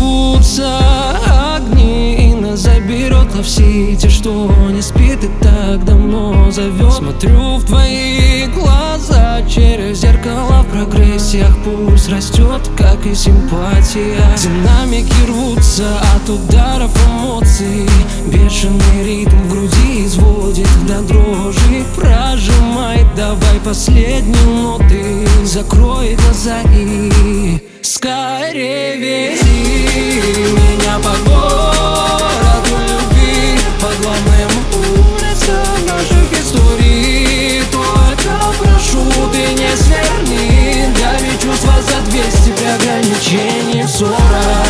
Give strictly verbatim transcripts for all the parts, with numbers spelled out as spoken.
зажгутся огни, и нас заберет Лав-Сити, что не спит и так давно зовет. Смотрю в твои глаза через зеркало, в прогрессиях пульс растет, как и симпатия. Динамики рвутся от ударов эмоций, бешеный ритм в груди изводит до дрожи. Прожимай, давай последние ноты, закрой глаза и скорее вези меня по городу любви, по главным улицам наших историй. Только прошу, ты не сверни, дави чувства за двести при ограничении в сорок.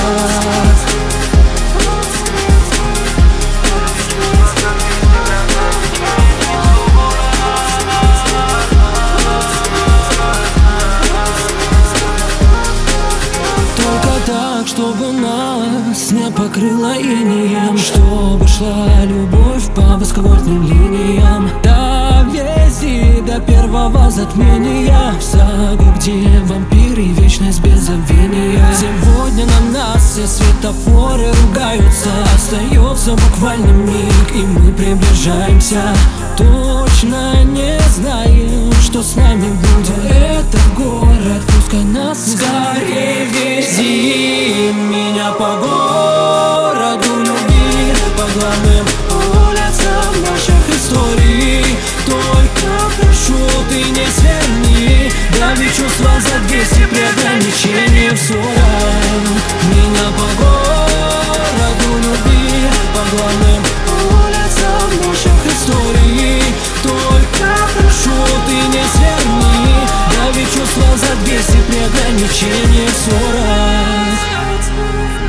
Чтобы нас не покрыло инеем, чтобы шла любовь по высоковольтным линиям. Довези до первого затмения, в сагу, где вампиры и вечность без забвения. Сегодня на нас все светофоры ругаются, остается буквально миг, и мы приближаемся. Точно не знаем, что с нами будет. Этот город, пускай нас скорее вези меня по городу любви, по главным улицам наших историй. Только прошу, ты не сверни, дави чувства за двести при ограничении в сорок. Меня по городу любви, по главным улицам наших историй. Только прошу, ты не сверни, дави чувства за двести при ограничении в сорок.